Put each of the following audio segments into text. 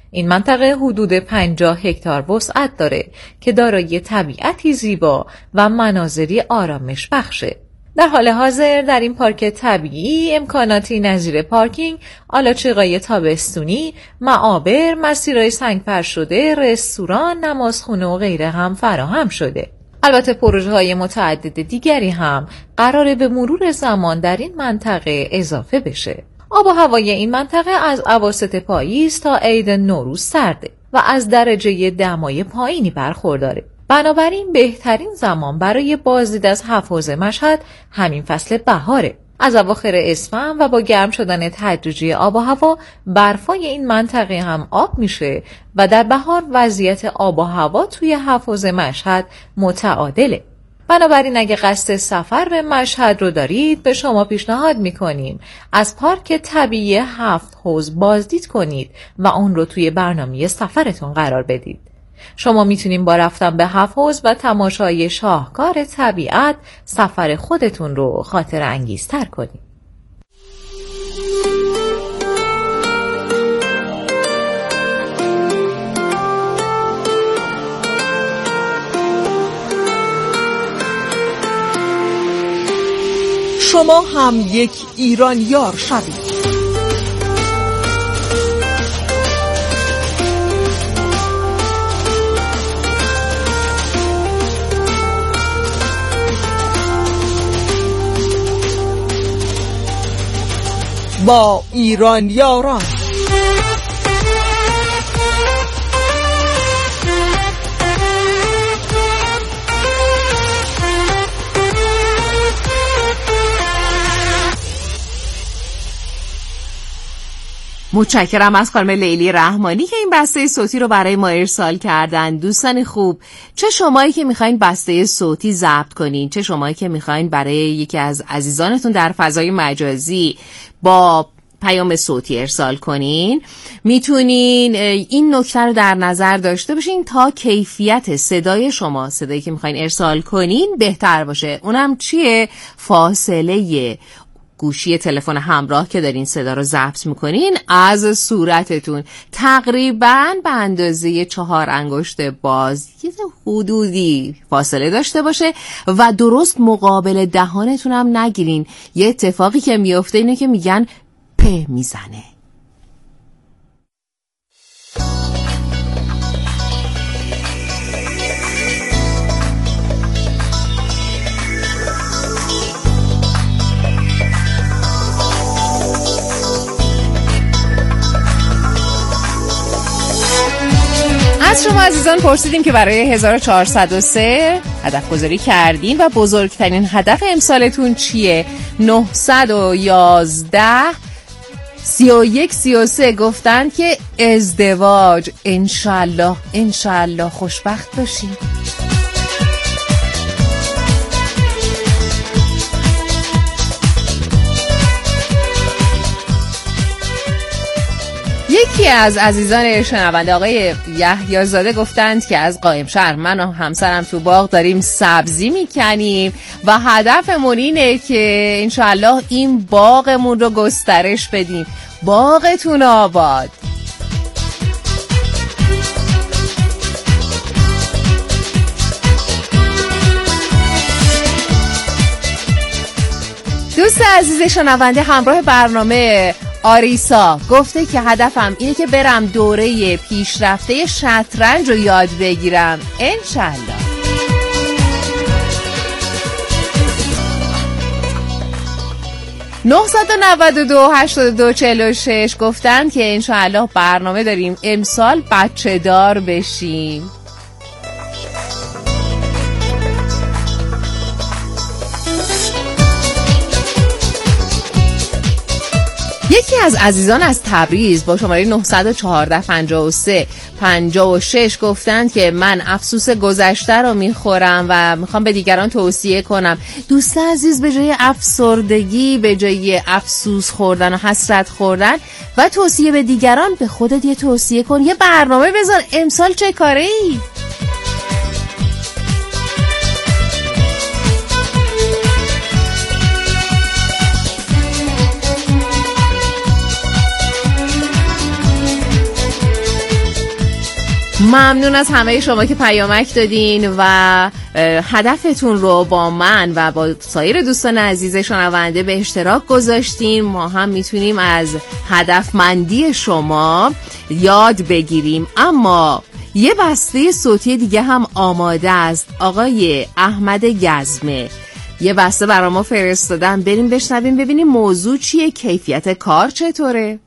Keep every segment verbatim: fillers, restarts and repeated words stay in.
این منطقه حدود پنجاه هکتار وسعت داره که دارای طبیعتی زیبا و مناظری آرامش بخشه. در حال حاضر در این پارک طبیعی امکاناتی نظیر پارکینگ، آلاچیقای تابستونی، معابر، مسیرهای سنگپر شده، رستوران، نمازخونه و غیره هم فراهم شده. البته پروژه‌های متعدد دیگری هم قراره به مرور زمان در این منطقه اضافه بشه. آب و هوای این منطقه از اواسط پاییز تا عید نوروز سرده و از درجه دمای پایینی برخورداره. بنابراین بهترین زمان برای بازدید از هفت حوض مشهد همین فصل بهاره. از اواخر اسفند و با گرم شدن تدریجی آب و هوا برفای این منطقه هم آب میشه و در بهار وضعیت آب و هوا توی هفت حوض مشهد متعادله. بنابراین اگه قصد سفر به مشهد رو دارید به شما پیشنهاد میکنیم از پارک طبیعی هفت حوض بازدید کنید و اون رو توی برنامه سفرتون قرار بدید. شما میتونین با رفتن به هفت حوض و تماشای شاهکار طبیعت سفر خودتون رو خاطر انگیزتر کنید. شما هم یک ایرانیار شوید. با ایرانیاران متشکرم از خانم لیلی رحمانی که این بسته صوتی رو برای ما ارسال کردن. دوستان خوب، چه شمایی که میخواین بسته صوتی ضبط کنین، چه شمایی که میخواین برای یکی از عزیزانتون در فضای مجازی با پیام صوتی ارسال کنین، میتونین این نکته رو در نظر داشته باشین تا کیفیت صدای شما، صدایی که میخواین ارسال کنین، بهتر باشه. اونم چیه؟ فاصله گوشی تلفن همراه که دارین صدا رو ضبط میکنین از صورتتون تقریباً به اندازه چهار انگشت باز یه حدودی فاصله داشته باشه و درست مقابل دهانتون هم نگیرین. یه اتفاقی که میفته اینه که میگن پ میزنه. از شما عزیزان پرسیدیم که برای هزار و چهارصد و سه هدف گذاری کردین و بزرگترین هدف امسالتون چیه؟ نهصد و یازده سی و یک سی و سه گفتن که ازدواج. انشالله انشالله خوشبخت باشین. یکی از عزیزان شنونده آقای یحیی زاده گفتند که از قائم شهر من و همسرم تو باغ داریم سبزی میکنیم و هدفمون اینه که انشالله این باغمون رو گسترش بدیم. باغتون آباد. دوست عزیز شنونده همراه برنامه آریسا گفته که هدفم اینه که برم دوره پیشرفته شطرنج رو یاد بگیرم. انشالله. نهصد و نود و دو هشتاد و دو چهل و شش گفتن که انشالله برنامه داریم امسال بچه دار بشیم. یکی از عزیزان از تبریز با شماره نهصد و چهارده پنجاه و سه پنجاه و شش گفتند که من افسوس گذشته رو میخورم و میخوام به دیگران توصیه کنم. دوست عزیز، به جای افسردگی، به جای افسوس خوردن و حسرت خوردن و توصیه به دیگران، به خودت یه توصیه کن، یه برنامه بذار. امسال چه کاره ای؟ ممنون از همه شما که پیامک دادین و هدفتون رو با من و با سایر دوستان عزیز شنونده به اشتراک گذاشتین. ما هم میتونیم از هدفمندی شما یاد بگیریم. اما یه بسته صوتی دیگه هم آماده است. آقای احمد گزمه یه بسته برای ما فرستادن، بریم بشنویم ببینیم موضوع چیه، کیفیت کار چطوره.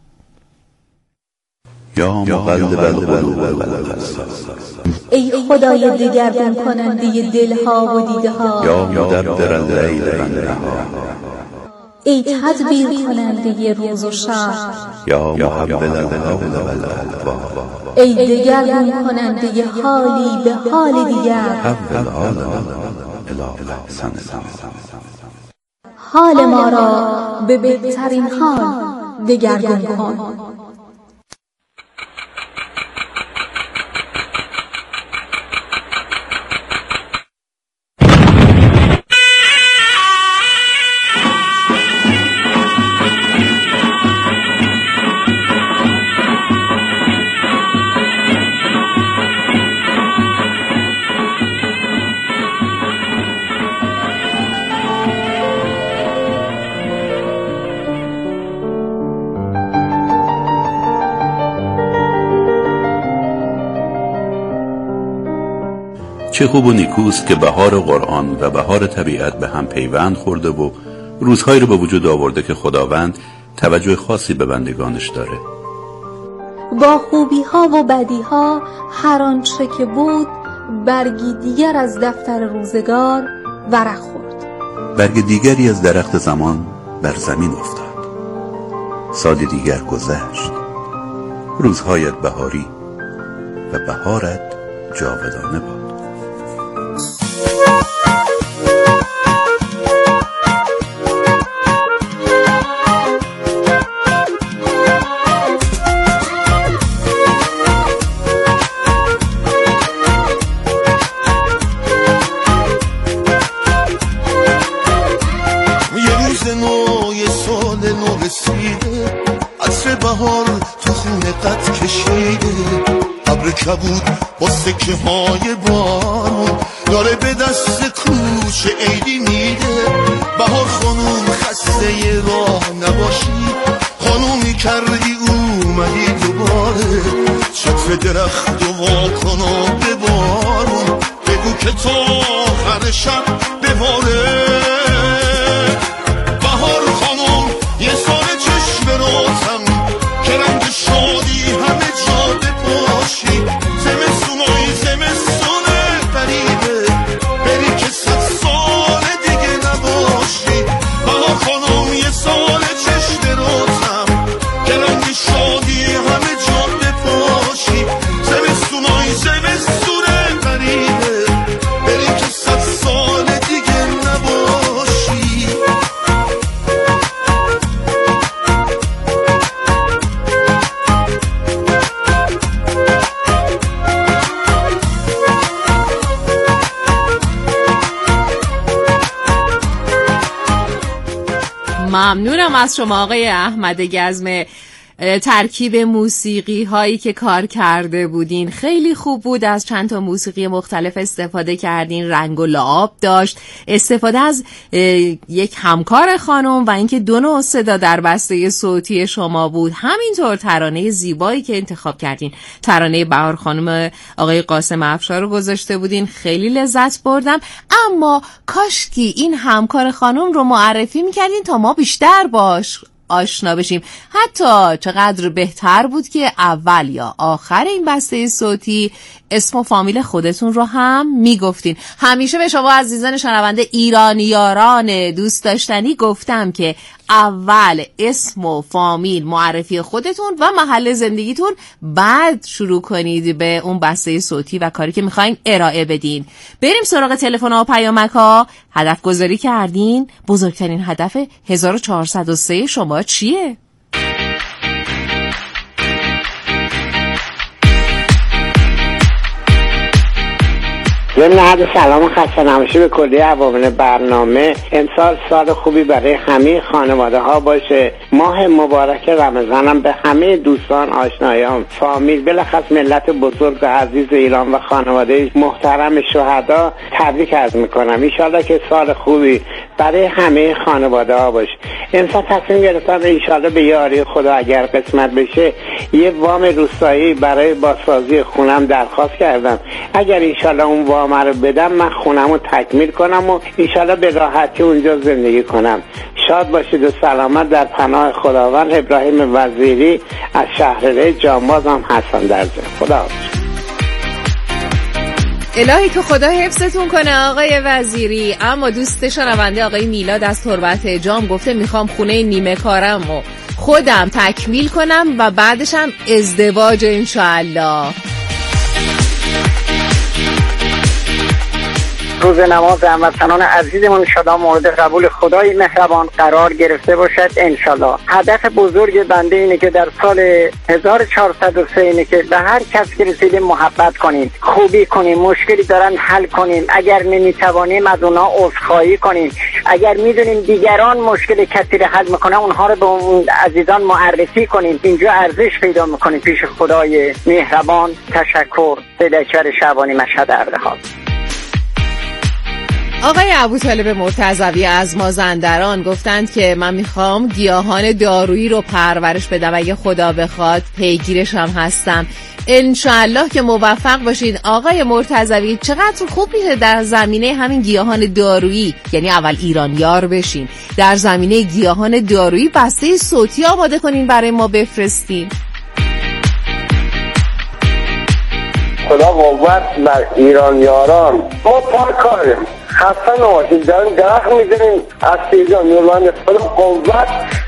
یا مقلب القلوب ای خدای دگرگون کننده دلها و دیده ها، یا مدبر اللیل والنهار، ای تدبیر کننده روز و شب، یا محول الحول والاحوال، ای دگرگون کننده حالی به حال دیگر، حول حالنا الی احسن حال ما را به بهترین حال دگرگون کن. چه خوب و نیکوست که بهار قرآن و بهار طبیعت به هم پیوند خورده و روزهایی رو به وجود آورده که خداوند توجه خاصی به بندگانش داره. با خوبی ها و بدی ها هر آنچه که بود برگی دیگر از دفتر روزگار ورق خورد. برگ دیگری از درخت زمان بر زمین افتاد. سال دیگر گذشت. روزهایت بهاری و بهارت جاودانه بود. بود با سکه های بارون داره به دست کوچه عیدی میده. بهار خانوم خسته راه نباشی، خانومی کردی اومدی دوباره. چتر درخت و واکن و به بارون بگو که تا آخر شب بباره. بهار خانوم یه سال چشم روتم که رنگ شادی همه جا بپاشی. زمستونای زمستونه غریبه بری که صد سال دیگه نباشی. بهار خانوم یه سال چشم روتم که رنگ شادی همه جا بپاشی. زمستونای زمستونه غریبه بری که صد سال دیگه نباشی. ممنونم از شما آقای احمد گزمه. ترکیب موسیقی هایی که کار کرده بودین خیلی خوب بود. از چند تا موسیقی مختلف استفاده کردین، رنگ و لعاب داشت، استفاده از یک همکار خانم و اینکه دو نوع صدا در بسته صوتی شما بود. همینطور ترانه زیبایی که انتخاب کردین، ترانه بهار خانم آقای قاسم افشار رو گذاشته بودین، خیلی لذت بردم. اما کاشکی این همکار خانم رو معرفی میکردین تا ما بیشتر باش آشنا بشیم. حتی چقدر بهتر بود که اول یا آخر این بسته صوتی اسم و فامیل خودتون رو هم میگفتین. همیشه به شما عزیزان شنونده ایرانیاران دوست داشتنی گفتم که اول اسم و فامیل معرفی خودتون و محل زندگیتون، بعد شروع کنید به اون بسته صوتی و کاری که میخواین ارائه بدین. بریم سراغ تلفن ها و پیامک ها. هدف گذاری کردین؟ بزرگترین هدف هزار و چهارصد و سه شما چیه؟ ضمن عرض سلام و خسته نباشی به کلی عوامل برنامه، امسال سال خوبی برای همه خانواده ها باشه. ماه مبارک رمضان هم به همه دوستان، آشنایان، فامیل، بالاخص ملت بزرگ و عزیز ایران و خانواده محترم شهدا تبریک عرض میکنم. ان شاءالله که سال خوبی برای همه خانواده ها باشه. امسال تصمیم گرفتم ان شاءالله به یاری خدا اگر قسمت بشه یه وام روستایی برای بازسازی خونم درخواست کردم. اگر ان شاءالله اون وام رو بدم من خونم رو تکمیل کنم و ان شاءالله به راحتی اونجا زندگی کنم. شاد باشید و سلامت در پناه خداوند. ابراهیم وزیری از شهر جانباز هم هستم در ضمن. خدا الهی که خدا حفظتون کنه آقای وزیری. اما دوست شنونده آقای میلاد از تربت جام گفته میخوام خونه نیمه کارم و خودم تکمیل کنم و بعدش هم ازدواج انشاءالله. روز نماز هموطنان عزیزمون انشاءالله مورد قبول خدای مهربان قرار گرفته باشد انشاءالله. هدف بزرگ بنده اینه که در سال هزار و چهارصد و سه اینه که به هر کس که رسیدیم محبت کنیم، خوبی کنیم، مشکلی دارن حل کنیم، اگر نمیتوانیم از اونها عذرخواهی کنیم، اگر میدونیم دیگران مشکل کسی رو حل میکنن اونها رو به اون عزیزان معرفی کنیم. اینجا ارزش پیدا میکنیم پیش خدای مهربان. تشکر. دلکر شعبانی، مشهد اردهان. آقای ابوطالب مرتضوی از مازندران گفتند که من میخوام گیاهان دارویی رو پرورش بدم، اگه خدا بخواد پیگیرش هم هستم انشاءالله که موفق باشید. آقای مرتضوی چقدر خوب میشه در زمینه همین گیاهان دارویی، یعنی اول ایرانیار بشین، در زمینه گیاهان دارویی بسته صوتی آماده کنین برای ما بفرستین. خدا قوت بر ایرانیاران. ما پاکاریم، خسته نباشید. داریم درخت میزنیم از سیزان نورمند. خدا قوت.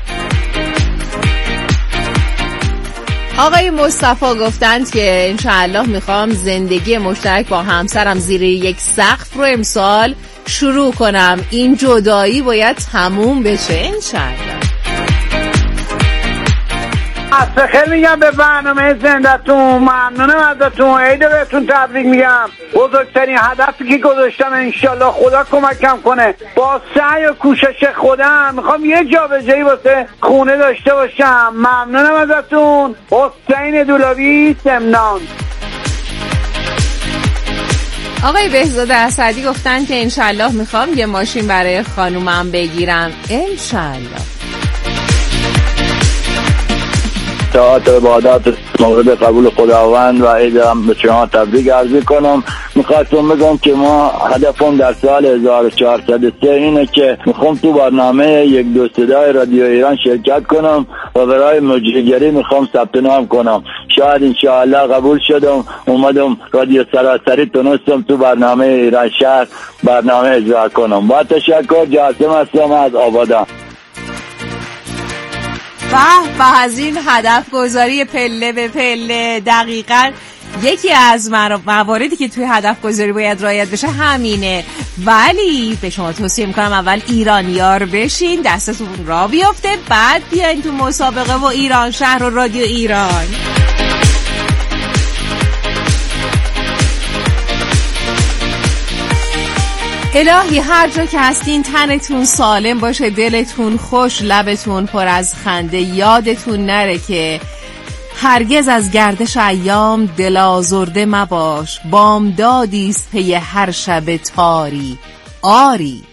آقای مصطفی گفتند که انشاءالله میخوام زندگی مشترک با همسرم زیر یک سقف رو امسال شروع کنم. این جدایی باید تموم بشه انشاءالله. از خیلی میگم به برنامه زندتون، ممنونم ازتون. عید بهتون تبریک میگم. بزرگترین هدفی که گذاشتم انشالله خدا کمکم کنه، با سعی و کوشش خودم میخوام یه جا به جایی واسه خونه داشته باشم. ممنونم ازتون. حسین دولابی، سمنان. آقای بهزاد اسدی گفتن که انشالله میخوام یه ماشین برای خانومم بگیرم انشالله. ساعت عبادات مورد قبول خداوند و عیدم به شما تبریک عرض کنم. میخواستم بگم که ما هدفم در سال هزار و چهارصد و سه اینه که میخوام تو برنامه یک دو صدای رادیو ایران شرکت کنم و برای مجریگری میخوام ثبت نام کنم. شاید انشاءالله قبول شدم، اومدم رادیو سراسری تونستم تو برنامه ایران شهر برنامه اجرا کنم. با تشکر. جاسم هستم از آبادان. به به از این هدف گذاری پله به پله. دقیقاً یکی از مواردی که توی هدف گذاری باید رعایت بشه همینه. ولی به شما توصیه میکنم اول ایرانیار بشین، دستتون را بیفته، بعد بیاین تو مسابقه و ایران شهر و رادیو ایران. الهی هر جا که هستین تنتون سالم باشه، دلتون خوش، لبتون پر از خنده. یادتون نره که هرگز از گردش ایام دل آزرده مباش. بامدادیست پی هر شب تاری آری.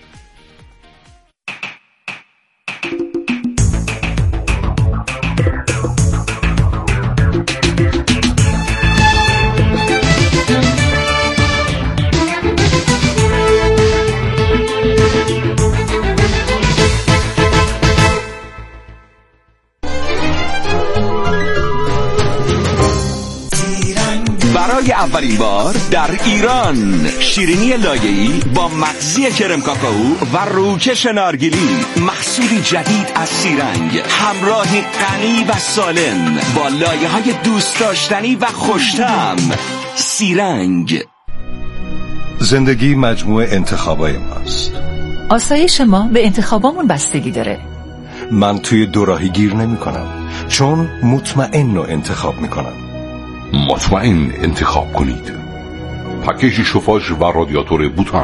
برای اولین بار در ایران شیرینی لایه‌ای با مغزی کرم کاکائو و روکش نارگیلی، محصولی جدید از سیرنگ، همراهی غنی و سالم با لایه‌های دوست داشتنی و خوش‌طعم. سیرنگ. زندگی مجموعه انتخابای ماست. آسایش ما به انتخابامون بستگی داره. من توی دوراهی گیر نمی کنم، چون مطمئن رو انتخاب می کنم. مطمئن انتخاب کنید. پکیج شوفاژ و رادیاتور بوتان.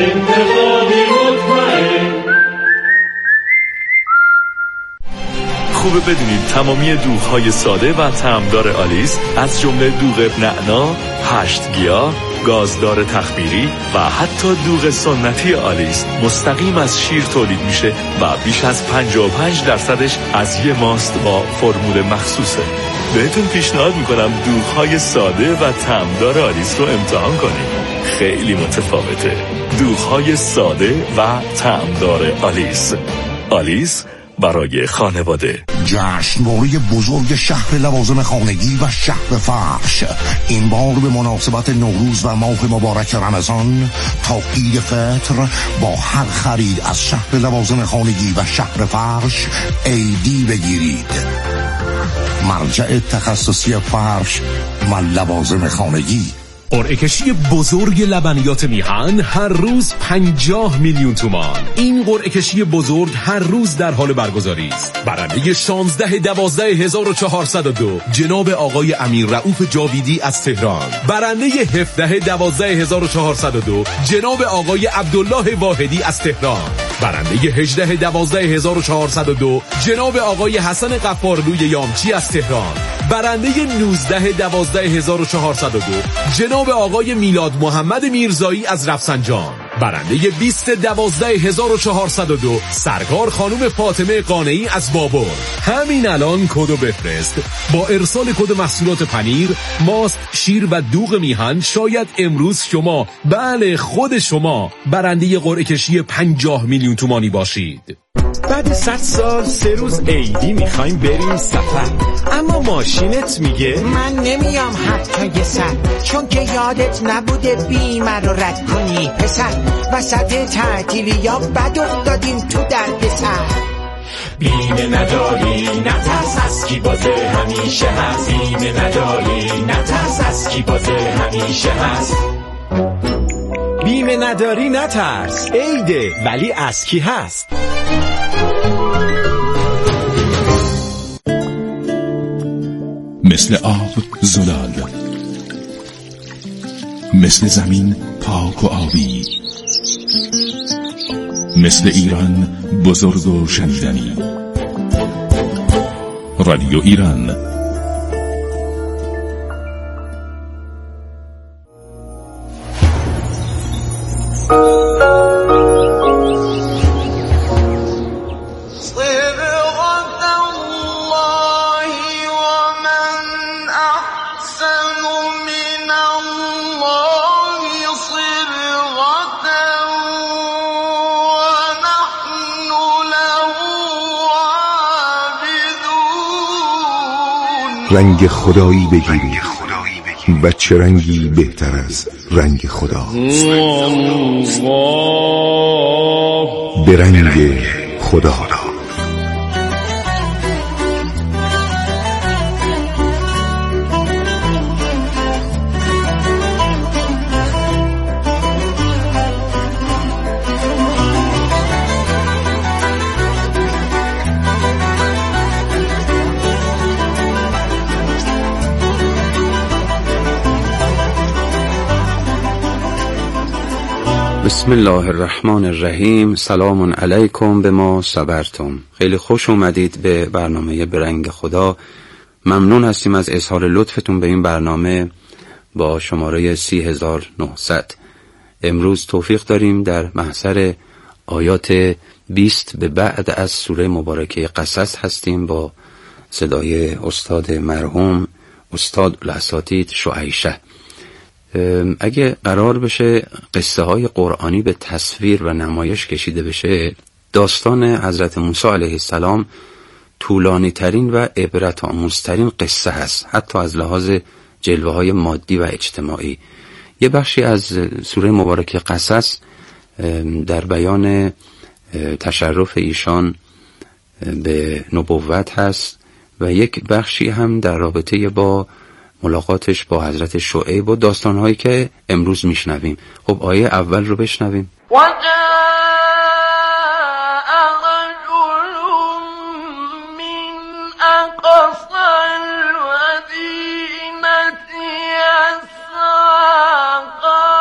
خوبه بدونید تمامی دوغ‌های ساده و طعمدار آلیس از جمله دوغ نعنا، هشت گیاه، گازدار تخمیری و حتی دوغ سنتی آلیس مستقیم از شیر تولید میشه و بیش از پنجاه و پنج درصدش از یه ماست با فرمول مخصوصه. بهتون پیشنهاد میکنم دوغ‌های ساده و طعمدار آلیس رو امتحان کنید. خیلی متفاوته. دوغ‌های ساده و طعمدار آلیس. آلیس برای خانواده. جشنواره بزرگ شهر لوازم خانگی و شهر فرش این بار به مناسبت نوروز و ماه مبارک رمضان تا عید فطر با هر خرید از شهر لوازم خانگی و شهر فرش ایدی بگیرید. مرجع تخصصی فرش و لوازم خانگی. قرعه کشی بزرگ لبنیات میهن هر روز پنجاه میلیون تومان. این قرعه کشی بزرگ هر روز در حال برگزاری است. برنده شانزده دوازده هزار و چهارصد و دو جناب آقای امیر رؤوف جاویدی از تهران. برنده هفده دوازده هزار و چهارصد و دو جناب آقای عبدالله واحدی از تهران. برنده هجده دوازده هزار و چهارصد و دو جناب آقای حسن غفارلوی یامچی از تهران. برنده نوزده دوازده هزار و چهارصد و دو جناب آقای میلاد محمد میرزایی از رفسنجان. برنده بیست دوازده هزار و چهارصد و دو سرکار خانم فاطمه قانعی از بابر. همین الان کدو بفرست. با ارسال کد محصولات پنیر، ماست، شیر و دوغ میهن شاید امروز شما، بله خود شما، برنده قرعه کشی پنجاه میلیون تومانی باشید. بعد صد سال سه روز عیدی میخوایم بریم سفر، اما ماشینت میگه من نمیام حتی یه سر، چون که یادت نبوده بیمه رو رد کنی پسر. وسط تعطیلی یا بد افتادیم تو درد سر. بیمه نداری نترس از کی بازه همیشه هست. بیمه نداری نترس از کی بازه همیشه هست. بیمه نداری نترس، عیده ولی از کی هست. مثل آب زلال، مثل زمین پاک و آبی، مثل ایران بزرگ و شنیدنی. رادیو ایران. رنگ خدایی بگیرید و چه رنگی بهتر از رنگ خدا. به رنگ خدا. بسم الله الرحمن الرحیم. سلام علیکم به ما صبرتم. خیلی خوش اومدید به برنامه به رنگ خدا. ممنون هستیم از اظهار لطفتون به این برنامه با شماره سی هزار و نهصد. امروز توفیق داریم در محضر آیات بیست به بعد از سوره مبارکه قصص هستیم با صدای استاد مرحوم استاد الاساتید شعیشه. اگه قرار بشه قصه های قرآنی به تصویر و نمایش کشیده بشه، داستان حضرت موسی علیه السلام طولانی ترین و عبرت آموزترین قصه هست، حتی از لحاظ جلوه های مادی و اجتماعی. یه بخشی از سوره مبارکه قصص در بیان تشرف ایشان به نبوت هست و یک بخشی هم در رابطه با ملاقاتش با حضرت شعیب و داستانهایی که امروز میشنویم. خب آیه اول رو بشنویم. أقصى المدينة يسعى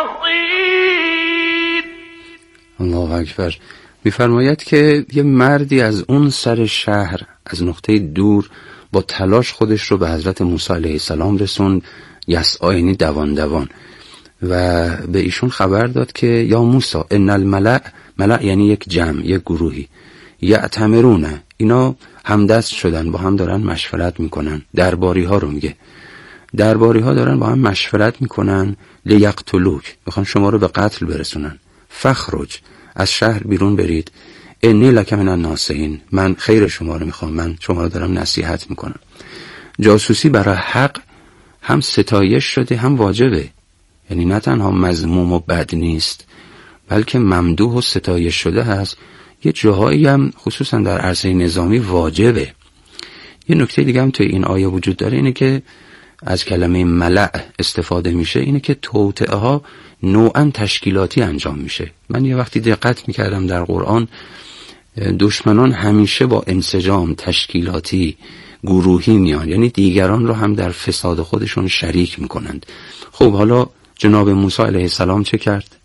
الله اکبر. می‌فرماید که یه مردی از اون سر شهر از نقطه دور با تلاش خودش رو به حضرت موسی علیه السلام رسوند، یسعی یعنی دوان دوان، و به ایشون خبر داد که یا موسی ان الملأ، ملأ یعنی یک جمع، یک گروهی، یعتمرون، اینا همدست شدن، با هم دارن مشورت میکنن. درباری ها رو میگه، درباری ها دارن با هم مشورت میکنن، لیقتلوک، میخوان شما رو به قتل برسونن. فخرج، از شهر بیرون برید، انی لک من الناصحین، من خیر شما رو میخوام، من شما رو دارم نصیحت میکنم. جاسوسی برای حق هم ستایش شده هم واجبه، یعنی نه تنها مذموم و بد نیست بلکه ممدوح و ستایش شده هست. یه جاهایی هم خصوصا در عرصه نظامی واجبه. یه نکته دیگه هم توی این آیه وجود داره، اینه که از کلمه ملأ استفاده میشه، اینه که توطئه ها نوعا تشکیلاتی انجام میشه. من یه وقتی دقت میکردم در قرآن، دشمنان همیشه با انسجام تشکیلاتی گروهی میان، یعنی دیگران رو هم در فساد خودشون شریک میکنند. خب حالا جناب موسی علیه السلام چه کرد؟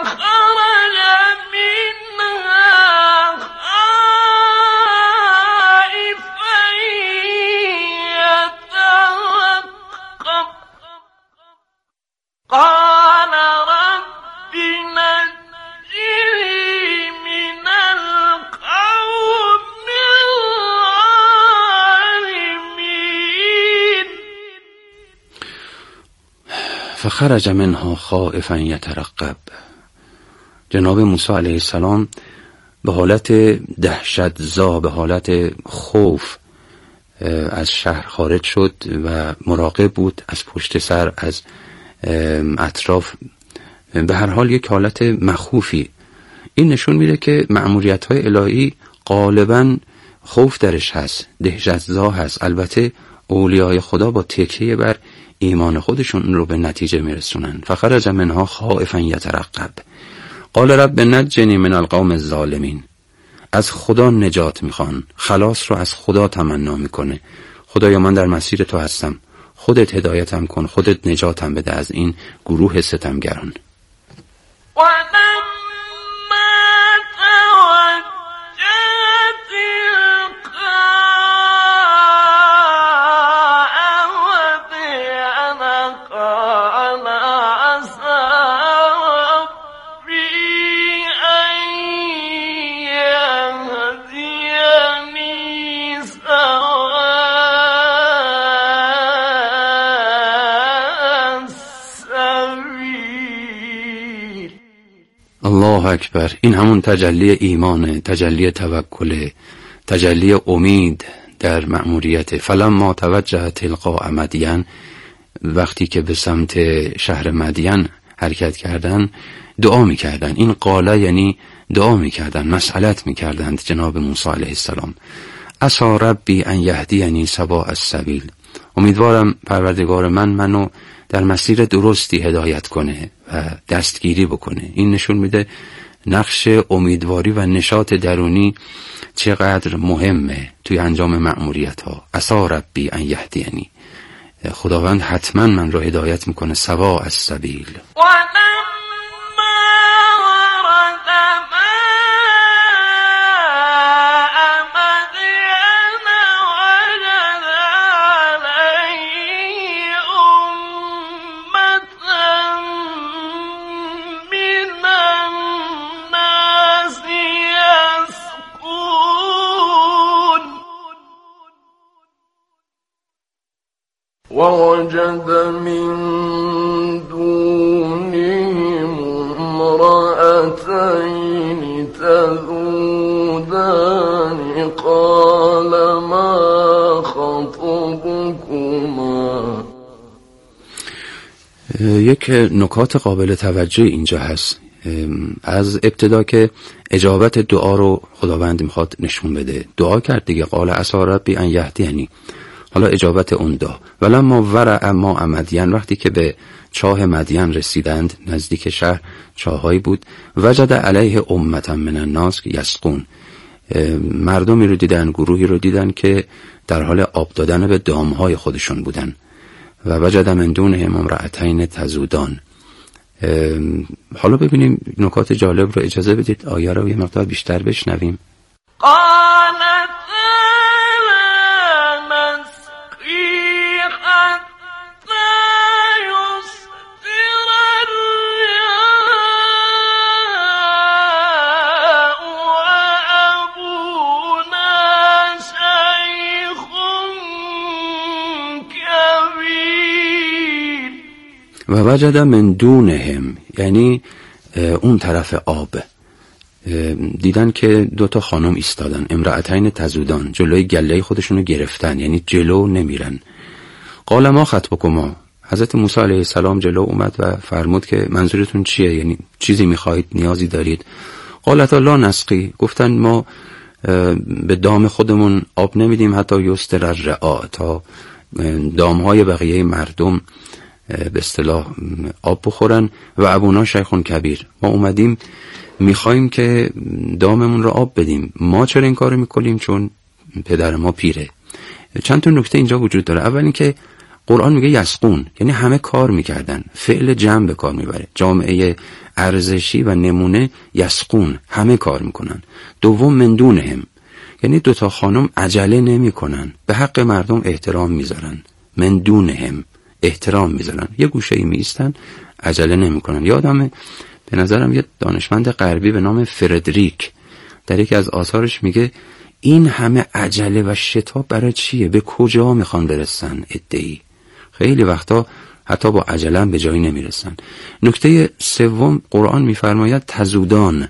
فخرج منها خائفا یترقب. جناب موسی علیه السلام به حالت دهشت زا، به حالت خوف از شهر خارج شد و مراقب بود از پشت سر، از اطراف، به هر حال یک حالت مخوفی. این نشون میده که مأموریت‌های الهی غالباً خوف درش هست، دهشت زا هست. البته اولیای خدا با تکیه بر ایمان خودشون رو به نتیجه میرسونن. فخرج منها خائفا یترقب قال رب نجنی من القوم الظالمین. از خدا نجات میخوان، خلاص رو از خدا تمنا میکنه. خدایا من در مسیر تو هستم، خودت هدایتم کن، خودت نجاتم بده از این گروه ستمگران. الله اکبر. این همون تجلی ایمانه، تجلی توکل، تجلی امید در مأموریت. فلما توجه تلقاء مدین، وقتی که به سمت شهر مدین حرکت کردن دعا میکردن. این قاله یعنی دعا میکردن، مسئلت میکردند جناب موسی علیه السلام. عسی ربی ان یهدینی سواء السبیل، امیدوارم پروردگار من منو در مسیر درستی هدایت کنه و دستگیری بکنه. این نشون میده نقش امیدواری و نشاط درونی چقدر مهمه توی انجام مأموریت ها. عسی ربی ان یهدینی، خداوند حتما من رو هدایت میکنه سواء السبیل. ووجد من دونهم امرأتين تذودان قال ما خطبكما. یک نکات قابل توجه اینجا هست. از ابتدا که اجابت دعا رو خداوند میخواد نشون بده، دعا کرد دیگه، قال عسی ربی ان یهدینی. حالا اجابت اون دعا. ولما ورع ماء مدین، وقتی که به چاه مدین رسیدند، نزدیک شهر چاهایی بود، وجد علیه امة من الناس یسقون، مردمی رو دیدن، گروهی رو دیدن که در حال آب دادن به دامهای خودشون بودن. و وجد من دونهم امرأتین تذودان، حالا ببینیم نکات جالب رو. اجازه بدید آیه رو یه مقدار بیشتر بشنویم. قالت و وجد من دونهم، یعنی اون طرف آب دیدن که دو تا خانم ایستادن، امرأتین تزودان، جلوی گله خودشونو گرفتن، یعنی جلو نمیرن. قال ما خطبکما، حضرت موسی علیه السلام جلو اومد و فرمود که منظورتون چیه، یعنی چیزی میخواهید، نیازی دارید؟ قالتا لا نسقی، گفتن ما به دام خودمون آب نمیدیم حتی یستر الرعا، تا دامهای بقیه مردم به اصطلاح آب بخورن. و ابونا شیخون کبیر، ما اومدیم میخوایم که داممون رو آب بدیم. ما چرا این کارو میکنیم؟ چون پدر ما پیره. چند تا نکته اینجا وجود داره. اول اینکه قرآن میگه یسقون، یعنی همه کار میکردن، فعل جمع به کار میبره. جامعه ارزشی و نمونه یسقون، همه کار میکنن. دوم من دونهم، یعنی دوتا خانم عجله نمیکنن، به حق مردم احترام میذارن. من دونهم، احترام میذارن، یه گوشه ای میستن، عجله نمیکنن. یادمه به نظرم یه دانشمند غربی به نام فردریک در یکی از آثارش میگه این همه عجله و شتاب برای چیه؟ به کجا میخوان برسن عده‌ای؟ خیلی وقتا حتی با عجله هم به جایی نمیرسن. نکته سوم، قرآن میفرماید تزودان،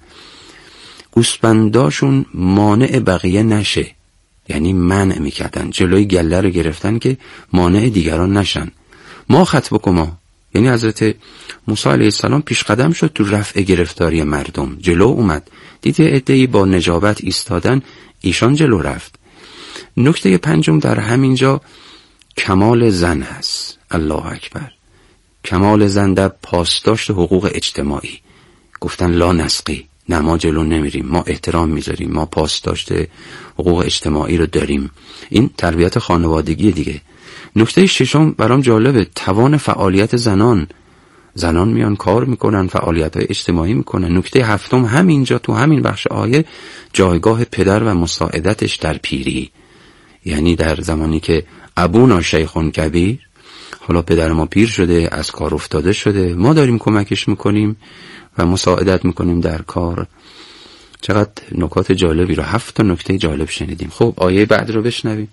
گوسفنداشون مانع بقیه نشه، یعنی منع میکردن، جلوی گله رو گرفتن که مانع دیگران نشن. ما خطبکما، یعنی حضرت موسی علیه السلام پیش قدم شد تو رفع گرفتاری مردم، جلو اومد، دید عده‌ای با نجابت ایستادن، ایشان جلو رفت. نکته پنجم در همینجا کمال زن هست. الله اکبر. کمال زن در پاسداشت حقوق اجتماعی. گفتن لا نسقی، نه ما جلو نمیریم، ما احترام میذاریم، ما پاسداشت حقوق اجتماعی رو داریم. این تربیت خانوادگی دیگه. نکته ششم برام جالبه، توان فعالیت زنان. زنان میان کار میکنن، فعالیت‌های اجتماعی میکنن. نکته هفتم همینجا تو همین بخش آیه، جایگاه پدر و مساعدتش در پیری، یعنی در زمانی که ابونا شیخون کبیر، حالا پدر ما پیر شده، از کار افتاده شده، ما داریم کمکش میکنیم و مساعدت میکنیم در کار. چقدر نکات جالبی رو، هفت تا نکته جالب شنیدیم. خب آیه بعد رو بشنویم.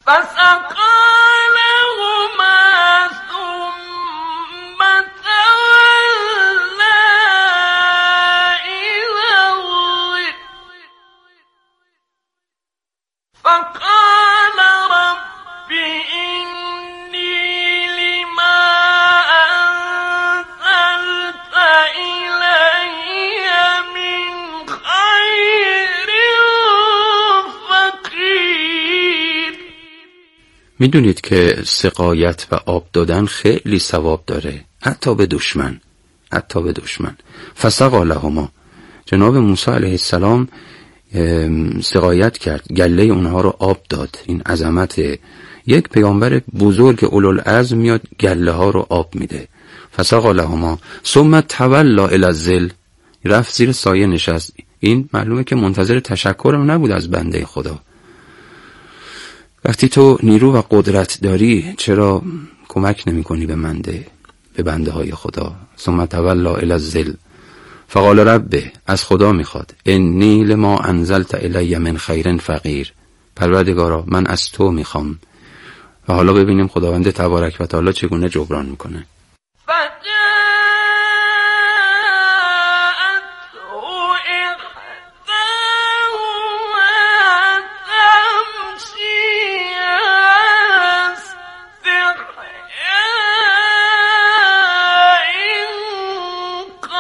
میدونید که سقایت و آب دادن خیلی ثواب داره، حتی به دشمن، حتی به دشمن. فسقا لهما، جناب موسی علیه السلام سقایت کرد، گله اونها رو آب داد. این عظمت یک پیامبر بزرگ اولوالعزم میاد گله ها رو آب میده. فسقا لهما ثم تولی الی الظل، رفت زیر سایه نشست. این معلومه که منتظر تشکرم نبود از بنده خدا. وقتی تو نیرو و قدرت داری چرا کمک نمی کنی به منده، به بنده های خدا؟ ثم تولی الی الظل فقال ربه، از خدا میخواد، انی لما انزلت الی من خیر فقیر، پروردگارا من از تو میخوام. و حالا ببینیم خداوند تبارک و تعالی چگونه جبران میکنه.